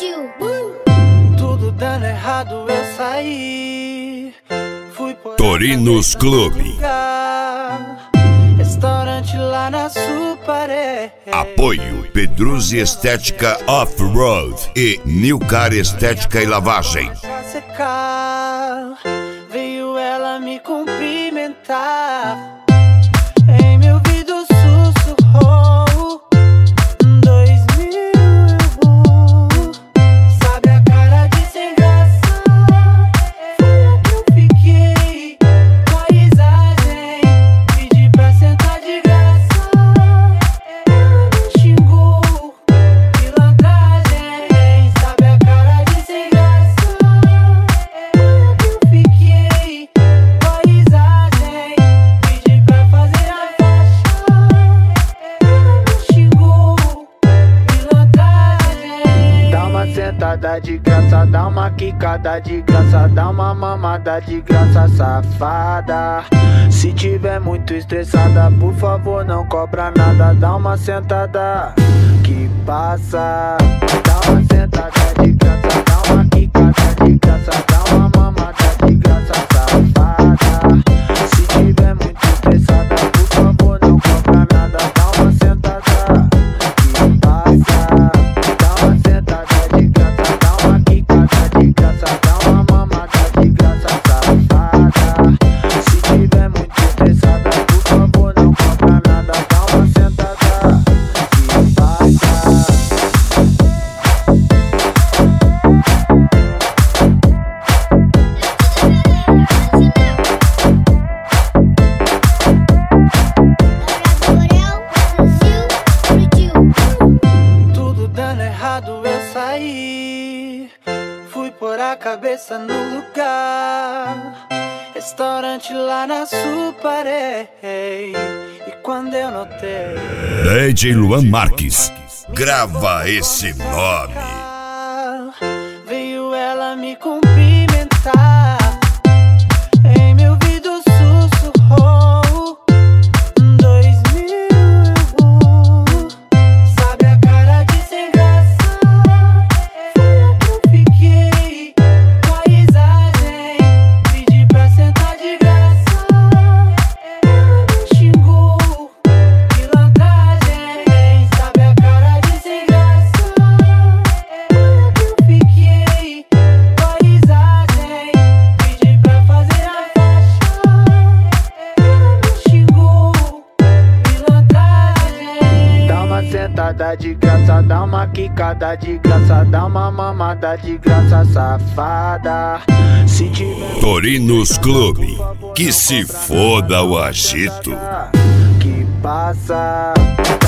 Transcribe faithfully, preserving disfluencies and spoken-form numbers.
explodiu. Tudo dando errado, eu saí. Fui por Torinos Clube. Restaurante lá na Suparé. Apoio Pedruzzi Estética Off-Road e Nilcar Estética e Lavagem. Pra secar, veio ela me cumprimentar. Em meu ouvido sussurrou: dois mil, sabe a cara de sem graça? Foi a que eu fiquei com a risagem. Pedi pra sentar de graça. Ela me xingou, pilantragem. Sabe a cara de sem graça? Foi a que eu fiquei com a risagem. Pedi pra fazer a faixa. Ela me xingou, pilantragem. Dá uma sentada de graça, dá uma quicada de graça, dá uma mamada de graça, safada. Se tiver muito estressada, por favor não cobra nada. Dá uma sentada que passa. Dá uma sentada de graça, dá uma quicada de graça, dá uma mamada de graça, safada. Se tiver muito estressada, por favor não cobra nada. Dá uma sentada que passa. Dá uma sentada de graça, dá uma quicada de graça, dá uma mamada de graça, safada. Se tiver muito estressada, por favor não cobra nada. Dá uma sentada que passa. Tudo dando errado, eu saí. Fui pôr a cabeça no lugar. Restaurante lá na Suparé. E quando eu notei, D J Luan Marques. Grava esse nome. veio ela me cumprimentar. Em meu ouvido sussurrou: dois mil, sabe a cara de sem graça? Foi a que eu fiquei com a risagem. Pedi pra sentar de graça. Ela me xingou, pilantragem. Sabe a cara de sem graça? Foi a que eu fiquei com a risagem. Pedi pra fazer a faixa. Ela me xingou, pilantragem. Dá uma sentada de graça, dá uma quicada de graça, dá uma mamada de graça, safada. Se tiver Torinos Clube. Que se foda o agito. que passa.